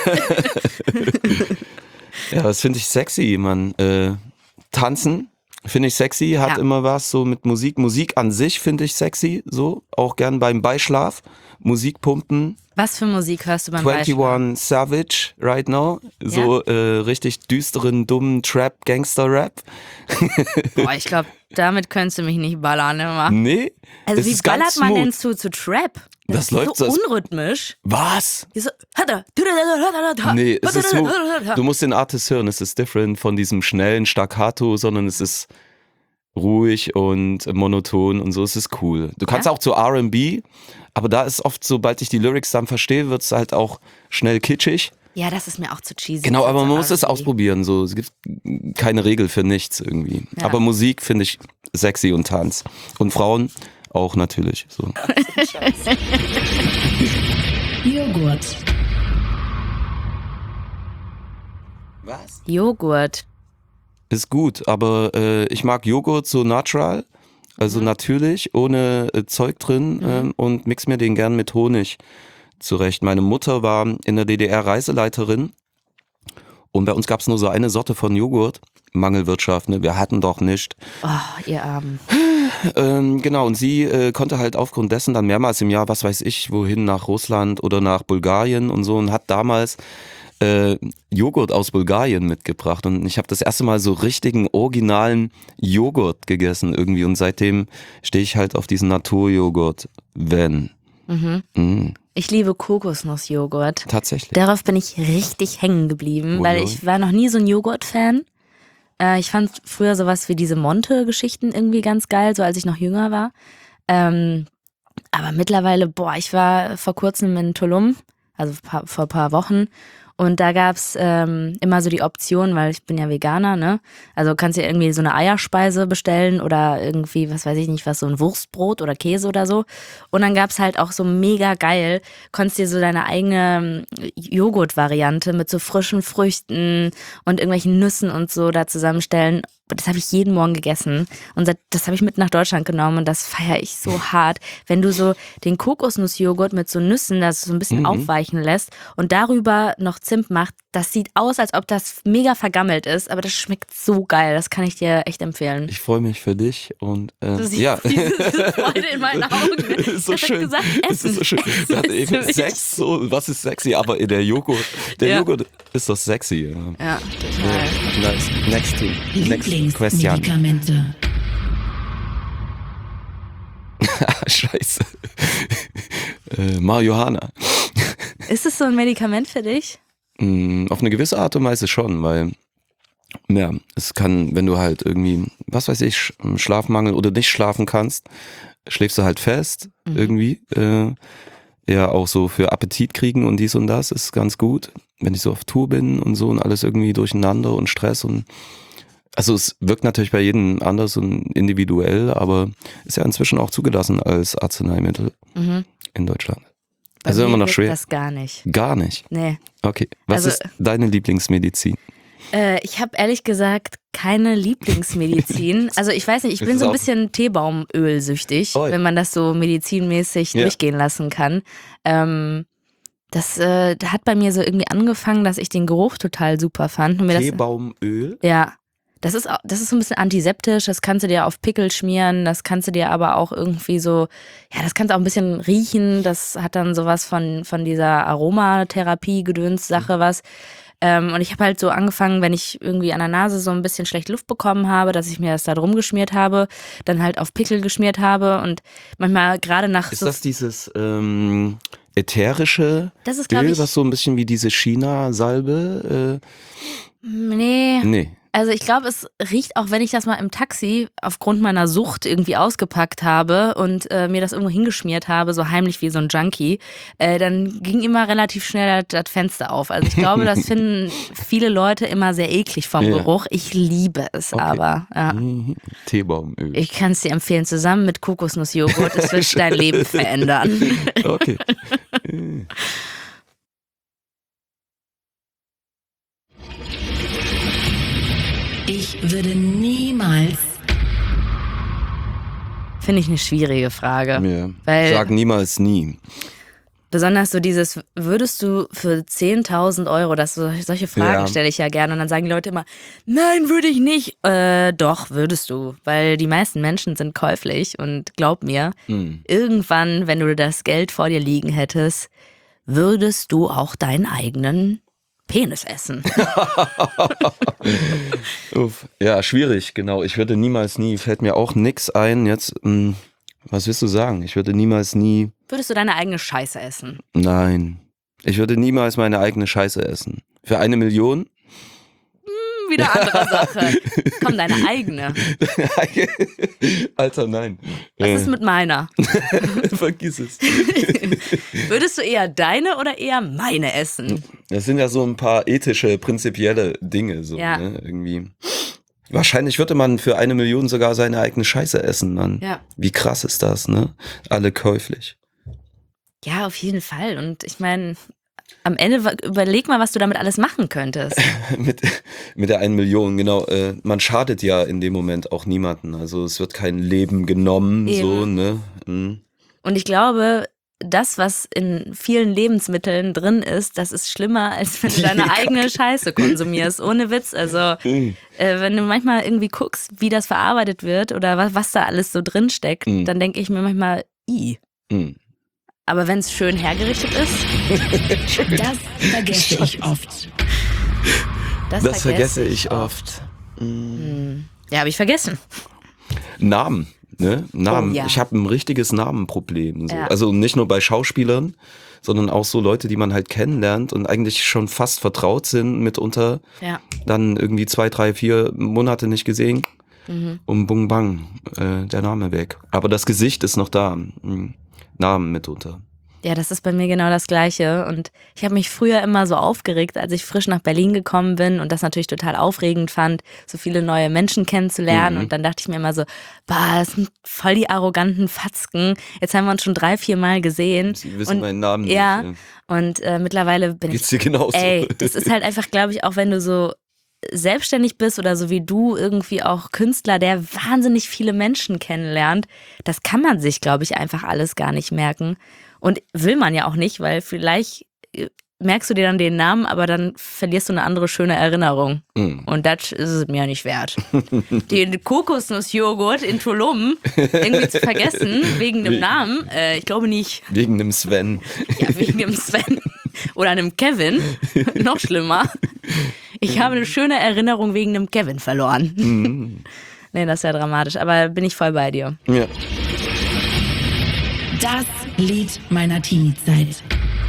Ja, was finde ich sexy, Mann? Tanzen finde ich sexy, hat immer was so mit Musik. Musik an sich finde ich sexy, so. Auch gern beim Beischlaf. Musik pumpen. Was für Musik hörst du beim Beischlaf? 21 Savage right now. So richtig düsteren, dummen Trap, Gangster-Rap. Boah, ich glaube, damit könntest du mich nicht ballern immer. Nee. Also wie ballert man denn zu Trap? Das läuft so unrhythmisch. Was? So, nee, es ist so, du musst den Artist hören, es ist different von diesem schnellen Staccato, sondern es ist ruhig und monoton und so, es ist cool. Du kannst auch zu R&B, aber da ist oft, sobald ich die Lyrics dann verstehe, wird es halt auch schnell kitschig. Ja, das ist mir auch zu cheesy. Genau, aber man muss es ausprobieren, so. Es gibt keine Regel für nichts irgendwie. Ja. Aber Musik finde ich sexy und Tanz. Und Frauen auch natürlich. So. Joghurt. Was? Joghurt. Ist gut, aber ich mag Joghurt so natural, also natürlich, ohne Zeug drin und mix mir den gern mit Honig zurecht. Meine Mutter war in der DDR Reiseleiterin und bei uns gab es nur so eine Sorte von Joghurt. Mangelwirtschaft, ne? Wir hatten doch nicht. Oh, ihr Armen. Genau, und sie konnte halt aufgrund dessen dann mehrmals im Jahr, was weiß ich, wohin, nach Russland oder nach Bulgarien und so und hat damals Joghurt aus Bulgarien mitgebracht und ich habe das erste Mal so richtigen, originalen Joghurt gegessen irgendwie und seitdem stehe ich halt auf diesen Naturjoghurt, wenn. Ich liebe Kokosnussjoghurt. Tatsächlich. Darauf bin ich richtig hängen geblieben, weil ich war noch nie so ein Joghurt-Fan. Ich fand früher sowas wie diese Monte-Geschichten irgendwie ganz geil, so als ich noch jünger war. Aber mittlerweile, ich war vor kurzem in Tulum, also vor ein paar Wochen. Und da gab's immer so die Option, weil ich bin ja Veganer, ne? Also kannst du ja irgendwie so eine Eierspeise bestellen oder irgendwie, was weiß ich nicht, was, so ein Wurstbrot oder Käse oder so. Und dann gab's halt auch so mega geil, konntest dir so deine eigene Joghurt-Variante mit so frischen Früchten und irgendwelchen Nüssen und so da zusammenstellen. Das habe ich jeden Morgen gegessen und das habe ich mit nach Deutschland genommen und das feiere ich so hart. Wenn du so den Kokosnussjoghurt mit so Nüssen, das so ein bisschen aufweichen lässt und darüber noch Zimt macht, das sieht aus, als ob das mega vergammelt ist, aber das schmeckt so geil. Das kann ich dir echt empfehlen. Ich freue mich für dich und du siehst diese Freude in meinen Augen. Ist so schön. Gesagt, es ist so schön. Eben Sex, so, was ist sexy? Aber der Joghurt ist doch sexy. Ja, total. Nice. Next question. Lieblingsmedikamente. Scheiße. Marihuana. Ist es so ein Medikament für dich? Auf eine gewisse Art und Weise schon, weil es kann, wenn du halt irgendwie, was weiß ich, Schlafmangel oder nicht schlafen kannst, schläfst du halt fest irgendwie. Ja, auch so für Appetit kriegen und dies und das ist ganz gut, wenn ich so auf Tour bin und so und alles irgendwie durcheinander und Stress und also es wirkt natürlich bei jedem anders und individuell, aber ist ja inzwischen auch zugelassen als Arzneimittel in Deutschland. Also immer noch schwer. Das gar nicht. Gar nicht? Nee. Okay. Was ist deine Lieblingsmedizin? Ich habe ehrlich gesagt keine Lieblingsmedizin. Also ich weiß nicht, ich bin so ein bisschen Teebaumölsüchtig, wenn man das so medizinmäßig durchgehen lassen kann. Das hat bei mir so irgendwie angefangen, dass ich den Geruch total super fand. Und Teebaumöl? Ja. Das ist so ein bisschen antiseptisch, das kannst du dir auf Pickel schmieren, das kannst du dir aber auch irgendwie so, ja, das kannst du auch ein bisschen riechen, das hat dann sowas von dieser Aromatherapie-Gedöns-Sache was. Und ich habe halt so angefangen, wenn ich irgendwie an der Nase so ein bisschen schlecht Luft bekommen habe, dass ich mir das da drum geschmiert habe, dann halt auf Pickel geschmiert habe und manchmal gerade nach Ist das dieses ätherische Öl, was so ein bisschen wie diese China-Salbe? Nee. Also ich glaube, es riecht, auch wenn ich das mal im Taxi aufgrund meiner Sucht irgendwie ausgepackt habe und mir das irgendwo hingeschmiert habe, so heimlich wie so ein Junkie, dann ging immer relativ schnell das Fenster auf. Also ich glaube, das finden viele Leute immer sehr eklig vom Geruch. Ich liebe es aber. Ja. Teebaumöl. Ich kann es dir empfehlen, zusammen mit Kokosnussjoghurt, es wird dein Leben verändern. Okay. Ich würde niemals... Finde ich eine schwierige Frage. Ja. Weil Sag niemals nie. besonders so dieses, würdest du für 10.000 Euro, solche Fragen stelle ich ja gerne und dann sagen die Leute immer, nein, würde ich nicht. Doch, würdest du, weil die meisten Menschen sind käuflich und glaub mir, irgendwann, wenn du das Geld vor dir liegen hättest, würdest du auch deinen eigenen Penis essen. Ja, schwierig, genau. Ich würde niemals nie, fällt mir auch nix ein. Jetzt, was willst du sagen? Ich würde niemals nie... Würdest du deine eigene Scheiße essen? Nein. Ich würde niemals meine eigene Scheiße essen. Für 1 Million? Wieder andere Sache. Komm, deine eigene. Alter, nein. Was ist mit meiner? Vergiss es. Würdest du eher deine oder eher meine essen? Das sind ja so ein paar ethische, prinzipielle Dinge. So, Ja. Ne? Irgendwie. Wahrscheinlich würde man für 1 Million sogar seine eigene Scheiße essen, Mann. Ja. Wie krass ist das, ne? Alle käuflich. Ja, auf jeden Fall. Und ich meine, am Ende überleg mal, was du damit alles machen könntest. mit der 1 Million, genau. Man schadet ja in dem Moment auch niemanden. Also es wird kein Leben genommen, Eben. so, ne? Mhm. Und ich glaube, das, was in vielen Lebensmitteln drin ist, das ist schlimmer, als wenn du deine eigene Scheiße konsumierst. Ohne Witz. Also, wenn du manchmal irgendwie guckst, wie das verarbeitet wird oder was da alles so drin steckt, dann denke ich mir manchmal, Aber wenn es schön hergerichtet ist, Das vergesse ich oft. Das vergesse ich oft. Ja, habe ich vergessen. Namen. Ne? Namen. Oh, ja. Ich habe ein richtiges Namenproblem. So. Ja. Also nicht nur bei Schauspielern, sondern auch so Leute, die man halt kennenlernt und eigentlich schon fast vertraut sind mitunter. Ja. Dann irgendwie 2, 3, 4 Monate nicht gesehen und bung bang, der Name weg. Aber das Gesicht ist noch da. Namen mitunter. Ja, das ist bei mir genau das Gleiche. Und ich habe mich früher immer so aufgeregt, als ich frisch nach Berlin gekommen bin und das natürlich total aufregend fand, so viele neue Menschen kennenzulernen. Und dann dachte ich mir immer so, das sind voll die arroganten Fatzken. Jetzt haben wir uns schon 3, 4 Mal gesehen. Sie wissen meinen Namen ja, nicht. Und mittlerweile bin Geht's dir genauso? das ist halt einfach, glaube ich, auch wenn du so selbstständig bist oder so wie du irgendwie auch Künstler, der wahnsinnig viele Menschen kennenlernt, das kann man sich, glaube ich, einfach alles gar nicht merken. Und will man ja auch nicht, weil vielleicht merkst du dir dann den Namen, aber dann verlierst du eine andere schöne Erinnerung. Und das ist es mir nicht wert. Den Kokosnussjoghurt in Tulum irgendwie zu vergessen, wegen dem Namen, ich glaube nicht. Wegen dem Sven. Ja, wegen dem Sven. Oder einem Kevin. Noch schlimmer. Ich habe eine schöne Erinnerung wegen dem Kevin verloren. Nee, das ist ja dramatisch, aber bin ich voll bei dir. Ja. Das Lied meiner Teenie-Zeit.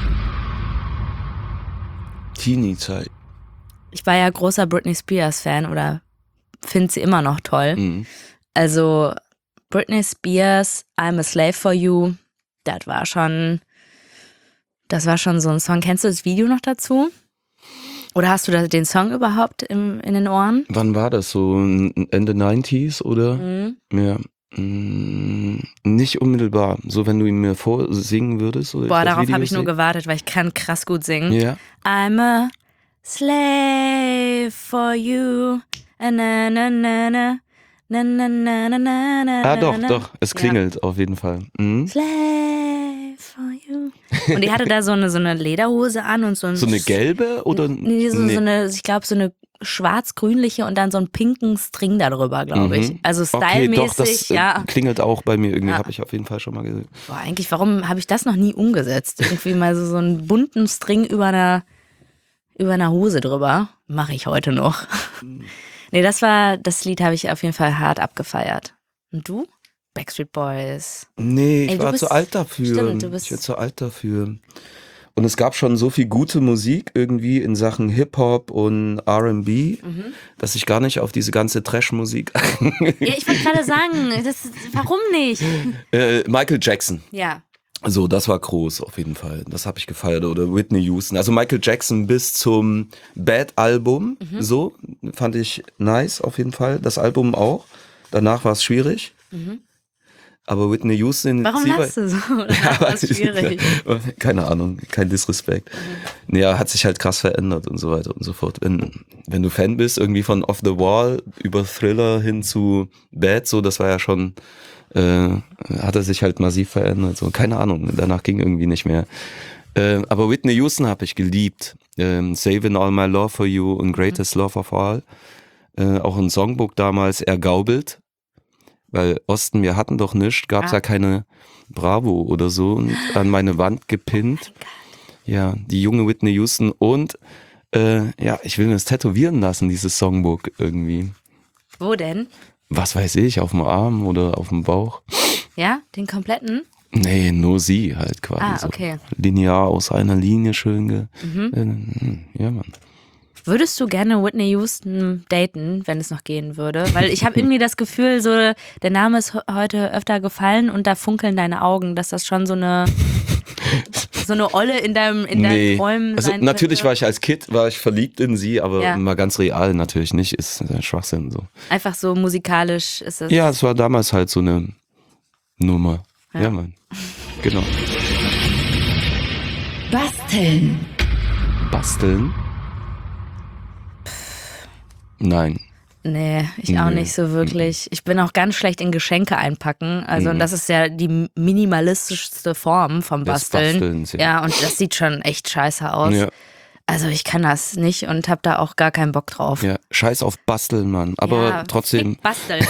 Teenie-Zeit. Ich war ja großer Britney Spears-Fan oder finde sie immer noch toll. Also Britney Spears, I'm a Slave for You, das war schon so ein Song. Kennst du das Video noch dazu? Oder hast du den Song überhaupt in den Ohren? Wann war das? So Ende 90s oder? Ja. Nicht unmittelbar. So, wenn du ihn mir vorsingen würdest. Oder Boah, darauf habe ich nur gewartet, weil ich kann krass gut singen. Ja. I'm a slave for you. Na, na, na, na. Na, na, na, na, na, na, Ah, doch, na. doch. Es klingelt auf jeden Fall. Slave for you. Und die hatte da so eine Lederhose an und so ein... So eine gelbe oder? Nee, so eine, ich glaube, so eine schwarz-grünliche und dann so einen pinken String darüber, glaube ich. Also stylmäßig, okay, doch, das ja. klingelt auch bei mir irgendwie, Ja. habe ich auf jeden Fall schon mal gesehen. Boah, eigentlich, warum habe ich das noch nie umgesetzt? Irgendwie mal so einen bunten String über einer Hose drüber. Mache ich heute noch. Nee, das Lied habe ich auf jeden Fall hart abgefeiert. Und du? Backstreet Boys. Nee, ich Ey, du war bist- zu alt dafür. Stimmt, du bist- Ich war zu alt dafür. Und es gab schon so viel gute Musik irgendwie in Sachen Hip-Hop und R&B, dass ich gar nicht auf diese ganze Trash-Musik... Ja, ich wollte gerade sagen, warum nicht? Michael Jackson. Ja. So, das war groß auf jeden Fall. Das habe ich gefeiert. Oder Whitney Houston. Also Michael Jackson bis zum Bad-Album. So, fand ich nice auf jeden Fall. Das Album auch. Danach war es schwierig. Aber Whitney Houston... Warum lachst du so? Das ist schwierig. Keine Ahnung, kein Disrespect. Ja, hat sich halt krass verändert und so weiter und so fort. Wenn du Fan bist, irgendwie von Off the Wall über Thriller hin zu Bad, so, das war ja schon... hat er sich halt massiv verändert. So, keine Ahnung, danach ging irgendwie nicht mehr. Aber Whitney Houston habe ich geliebt. Saving All My Love for You und Greatest Love of All. Auch ein Songbook damals ergaubelt. Weil Osten, wir hatten doch nichts, gab es ja keine Bravo oder so und an meine Wand gepinnt. Oh ja, die junge Whitney Houston und ich will mir das tätowieren lassen, dieses Songbook irgendwie. Wo denn? Was weiß ich, auf dem Arm oder auf dem Bauch. Ja, den kompletten? Nee, nur sie halt quasi. Okay. So linear aus einer Linie schön. Ja, Mann. Würdest du gerne Whitney Houston daten, wenn es noch gehen würde? Weil ich habe irgendwie das Gefühl, so der Name ist heute öfter gefallen und da funkeln deine Augen, dass das schon so eine Olle in deinen Träumen also sein natürlich könnte. war ich als Kind verliebt in sie, aber mal ganz real natürlich nicht, ist Schwachsinn so. Einfach so musikalisch ist es. Ja, es war damals halt so eine Nummer. Ja, Mann. Genau. Basteln? Nein. Nee, ich auch nicht so wirklich. Ich bin auch ganz schlecht in Geschenke einpacken. Also das ist ja die minimalistischste Form vom Basteln. Bastelns, ja. Ja, und das sieht schon echt scheiße aus. Ja. Also ich kann das nicht und habe da auch gar keinen Bock drauf. Ja, scheiß auf Basteln, Mann. Aber ja, trotzdem. Basteln.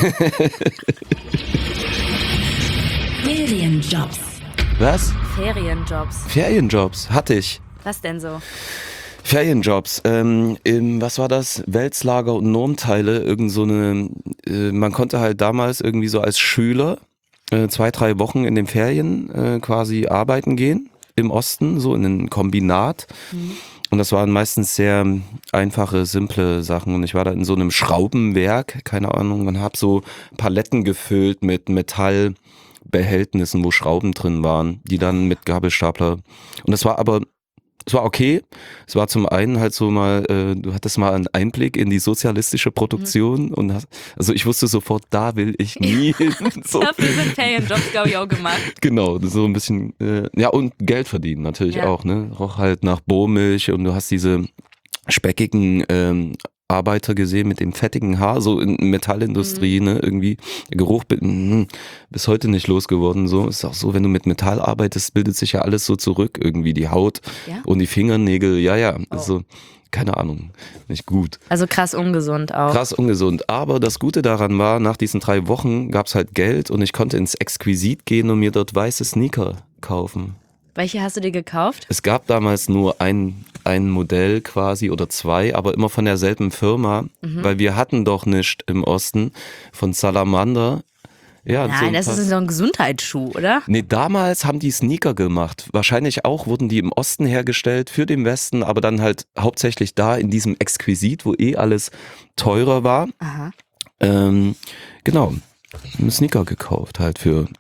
Ferienjobs. Was? Ferienjobs hatte ich. Was denn so? Ferienjobs, was war das? Wälzlager und Normteile, man konnte halt damals irgendwie so als Schüler 2-3 Wochen in den Ferien quasi arbeiten gehen, im Osten, so in einem Kombinat. Und das waren meistens sehr einfache, simple Sachen. Und ich war da in so einem Schraubenwerk, keine Ahnung, und habe so Paletten gefüllt mit Metallbehältnissen, wo Schrauben drin waren, die dann mit Gabelstapler. Und es war okay. Es war zum einen halt so mal, du hattest mal einen Einblick in die sozialistische Produktion und also ich wusste sofort, da will ich nie hin. So. Dafür sind Ferienjobs, glaube ich, auch gemacht. Genau, so ein bisschen, und Geld verdienen natürlich auch, ne? Auch halt nach Bohrmilch und du hast diese speckigen Arbeiter gesehen mit dem fettigen Haar, so in Metallindustrie, ne, irgendwie Geruch bis heute nicht losgeworden, so. Ist auch so, wenn du mit Metall arbeitest, bildet sich ja alles so zurück, irgendwie die Haut und die Fingernägel, also keine Ahnung, nicht gut. Also krass ungesund auch. Krass ungesund, aber das Gute daran war, nach diesen 3 Wochen gab's halt Geld und ich konnte ins Exquisit gehen und mir dort weiße Sneaker kaufen. Welche hast du dir gekauft? Es gab damals nur ein Modell quasi oder 2, aber immer von derselben Firma, weil wir hatten doch nicht im Osten von Salamander. Ja, nein, das ist so ein Gesundheitsschuh, oder? Nee, damals haben die Sneaker gemacht. Wahrscheinlich auch wurden die im Osten hergestellt für den Westen, aber dann halt hauptsächlich da in diesem Exquisit, wo alles teurer war. Aha. Genau, einen Sneaker gekauft halt für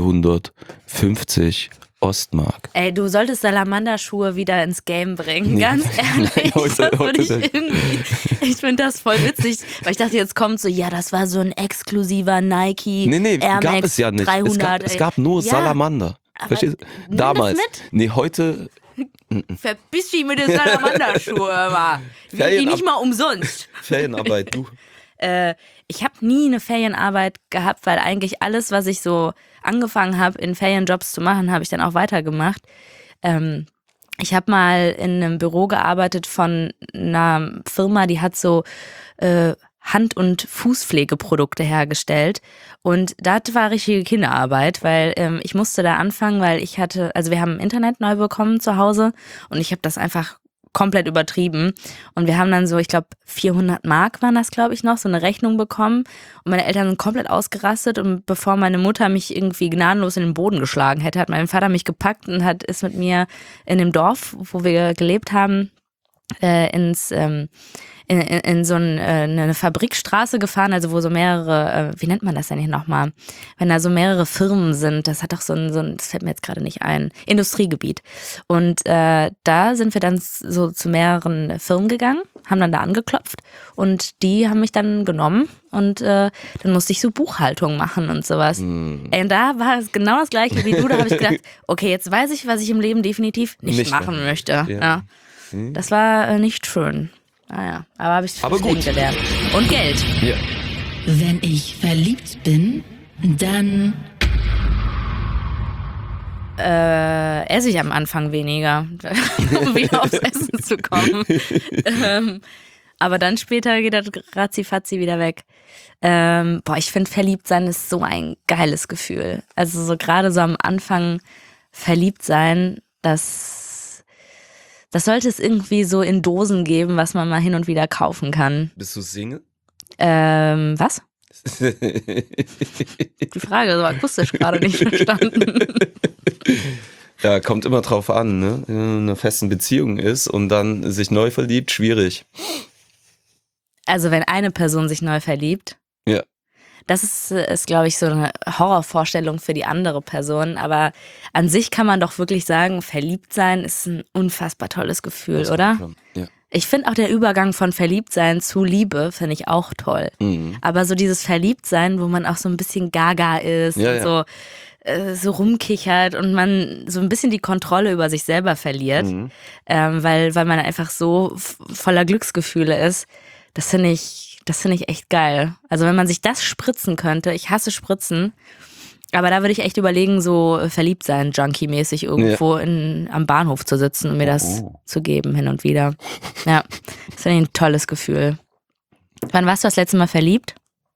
250 Ostmark. Ey, du solltest Salamander-Schuhe wieder ins Game bringen, ganz ehrlich. Ich finde das voll witzig, weil ich dachte, jetzt kommt so, das war so ein exklusiver Nike Air gab Max es ja nicht. 300. Es gab nur Salamander. Verstehst du? Damals. Nee, heute... Verpiss dich mit den Salamander-Schuhe, die nicht mal umsonst. Ferienarbeit, du. Ich habe nie eine Ferienarbeit gehabt, weil eigentlich alles, was ich so angefangen habe, in Ferienjobs zu machen, habe ich dann auch weitergemacht. Ich habe mal in einem Büro gearbeitet von einer Firma, die hat so Hand- und Fußpflegeprodukte hergestellt. Und das war richtige Kinderarbeit, weil ich musste da anfangen, weil wir haben Internet neu bekommen zu Hause und ich habe das einfach komplett übertrieben. Und wir haben dann so, ich glaube 400 Mark waren das, glaube ich, noch, so eine Rechnung bekommen. Und meine Eltern sind komplett ausgerastet. Und bevor meine Mutter mich irgendwie gnadenlos in den Boden geschlagen hätte, hat mein Vater mich gepackt und ist mit mir in dem Dorf, wo wir gelebt haben, ins in so eine Fabrikstraße gefahren, also wo so mehrere, wie nennt man das denn hier nochmal? Wenn da so mehrere Firmen sind, das hat doch so ein, das fällt mir jetzt gerade nicht ein, Industriegebiet. Und da sind wir dann so zu mehreren Firmen gegangen, haben dann da angeklopft und die haben mich dann genommen und dann musste ich so Buchhaltung machen und sowas. Und da war es genau das Gleiche wie du, da habe ich gedacht, okay, jetzt weiß ich, was ich im Leben definitiv nicht machen möchte. Ja. Das war nicht schön. Naja, aber habe ich gut gelernt. Und Geld. Ja. Wenn ich verliebt bin, dann esse ich am Anfang weniger, um wieder aufs Essen zu kommen. Aber dann später geht das ratzifatzi wieder weg. Ich finde, verliebt sein ist so ein geiles Gefühl. Also so gerade so am Anfang verliebt sein, das sollte es irgendwie so in Dosen geben, was man mal hin und wieder kaufen kann. Bist du Single? Was? Die Frage so akustisch gerade nicht verstanden. Ja, kommt immer drauf an, ne? Wenn man in einer festen Beziehung ist und dann sich neu verliebt, schwierig. Also wenn eine Person sich neu verliebt? Ja. Das ist, glaube ich, so eine Horrorvorstellung für die andere Person. Aber an sich kann man doch wirklich sagen, verliebt sein ist ein unfassbar tolles Gefühl, oder? Ja. Ich finde auch der Übergang von Verliebtsein zu Liebe, finde ich auch toll. Aber so dieses Verliebtsein, wo man auch so ein bisschen gaga ist und so rumkichert und man so ein bisschen die Kontrolle über sich selber verliert, weil man einfach so voller Glücksgefühle ist. Das finde ich echt geil. Also wenn man sich das spritzen könnte, ich hasse Spritzen, aber da würde ich echt überlegen, so verliebt sein, Junkie-mäßig irgendwo am Bahnhof zu sitzen und mir das zu geben hin und wieder. Ja, das finde ich ein tolles Gefühl. Wann warst du das letzte Mal verliebt?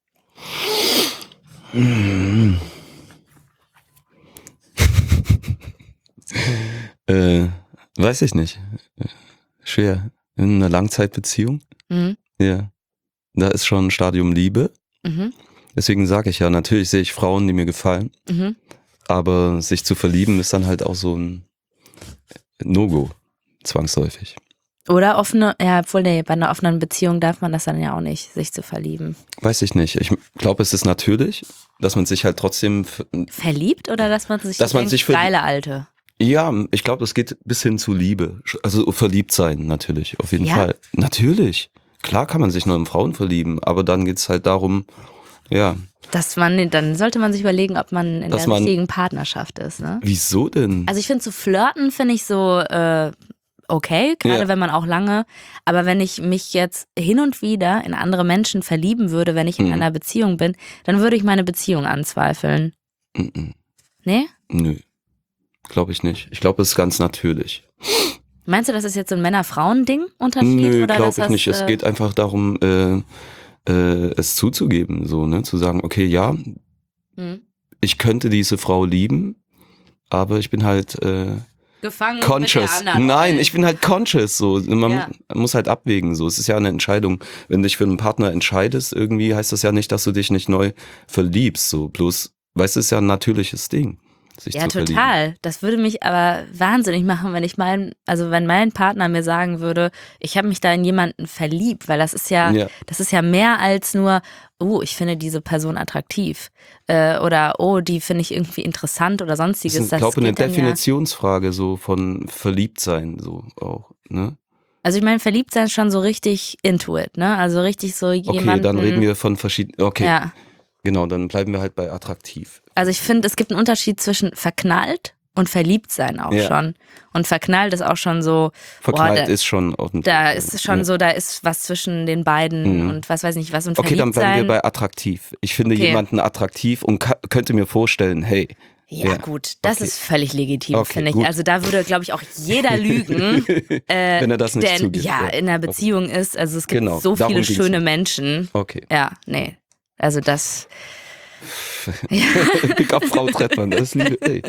Weiß ich nicht. Schwer. In einer Langzeitbeziehung? Ja. Da ist schon ein Stadium Liebe. Deswegen sage ich ja, natürlich sehe ich Frauen, die mir gefallen. Aber sich zu verlieben ist dann halt auch so ein No-Go, zwangsläufig. Oder offene, ja, obwohl bei einer offenen Beziehung darf man das dann ja auch nicht, sich zu verlieben. Weiß ich nicht. Ich glaube, es ist natürlich, dass man sich halt trotzdem verliebt oder dass man sich geile Alte? Ja, ich glaube, das geht bis hin zu Liebe. Also verliebt sein, natürlich, auf jeden Fall. Natürlich. Klar kann man sich nur in Frauen verlieben, aber dann geht's halt darum, ja. Dann sollte man sich überlegen, ob man in der richtigen Partnerschaft ist, ne? Wieso denn? Also ich finde so flirten, finde ich so okay, gerade wenn man auch lange, aber wenn ich mich jetzt hin und wieder in andere Menschen verlieben würde, wenn ich in einer Beziehung bin, dann würde ich meine Beziehung anzweifeln. Nee? Nö, glaube ich nicht. Ich glaube, es ist ganz natürlich. Meinst du, das ist jetzt so ein Männer-Frauen-Ding Unterschied? Nö, glaube ich nicht. Es geht einfach darum, es zuzugeben, so, ne, zu sagen, okay, ja, ich könnte diese Frau lieben, aber ich bin halt gefangen conscious. Mit der anderen. Nein, ich bin halt conscious, so. Man muss halt abwägen, so. Es ist ja eine Entscheidung. Wenn du dich für einen Partner entscheidest, irgendwie heißt das ja nicht, dass du dich nicht neu verliebst, so. Bloß, weißt du, es ist ja ein natürliches Ding. Ja, total. Das würde mich aber wahnsinnig machen, wenn mein Partner mir sagen würde, ich habe mich da in jemanden verliebt, weil das ist ja mehr als nur, ich finde diese Person attraktiv oder die finde ich irgendwie interessant oder sonstiges. Das ist, glaube ich, eine Definitionsfrage so von Verliebtsein so auch, ne? Also ich meine, Verliebtsein ist schon so richtig into it, ne? Also richtig so jemanden. Okay, dann reden wir von verschiedenen, okay. Ja. Genau, dann bleiben wir halt bei attraktiv. Also ich finde, es gibt einen Unterschied zwischen verknallt und verliebt sein auch schon. Und verknallt ist auch schon so. Verknallt ist schon ordentlich. Da ist schon so, da ist was zwischen den beiden und was weiß nicht was. Und okay, dann bleiben wir bei attraktiv. Ich finde jemanden attraktiv und könnte mir vorstellen, hey. Ja, gut, das ist völlig legitim, finde ich. Gut. Also da würde, glaube ich, auch jeder lügen, wenn er das nicht zugibt. Ja, in einer Beziehung ist, also es gibt so viele schöne Menschen. Okay. Ja, nee. Also das. Pick up Frau Trettmann, das ist Liebe. Ey.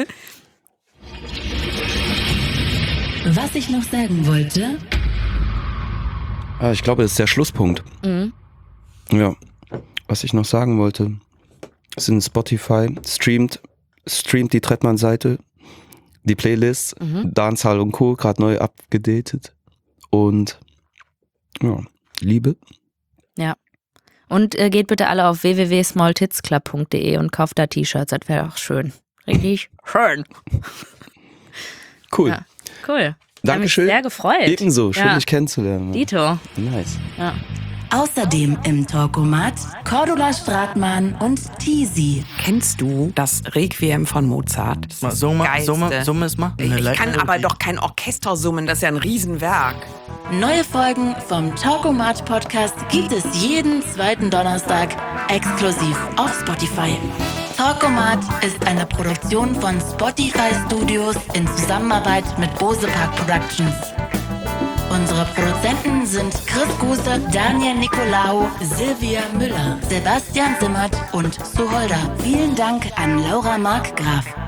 Was ich noch sagen wollte. Ich glaube, das ist der Schlusspunkt. Ja. Was ich noch sagen wollte, sind Spotify, streamt die Trettmann-Seite, die Playlist, Dancehall und Co. gerade neu abgedatet. Und ja, Liebe. Ja. Und geht bitte alle auf www.smalltitsclub.de und kauft da T-Shirts, das wäre auch schön. Richtig schön. Cool. Ja, cool. Dankeschön. Ich habe mich sehr gefreut. Ebenso, schön dich kennenzulernen. Dito. Nice. Ja. Außerdem im Talkomat Cordula Stratmann und Tizi. Kennst du das Requiem von Mozart? Summe ist mal. Ich kann aber doch kein Orchester summen, das ist ja ein Riesenwerk. Neue Folgen vom Talkomat Podcast gibt es jeden zweiten Donnerstag exklusiv auf Spotify. Talkomat ist eine Produktion von Spotify Studios in Zusammenarbeit mit Bose Park Productions. Unsere Produzenten sind Chris Guse, Daniel Nicolaou, Silvia Müller, Sebastian Simmert und Suholder. Vielen Dank an Laura Markgraf.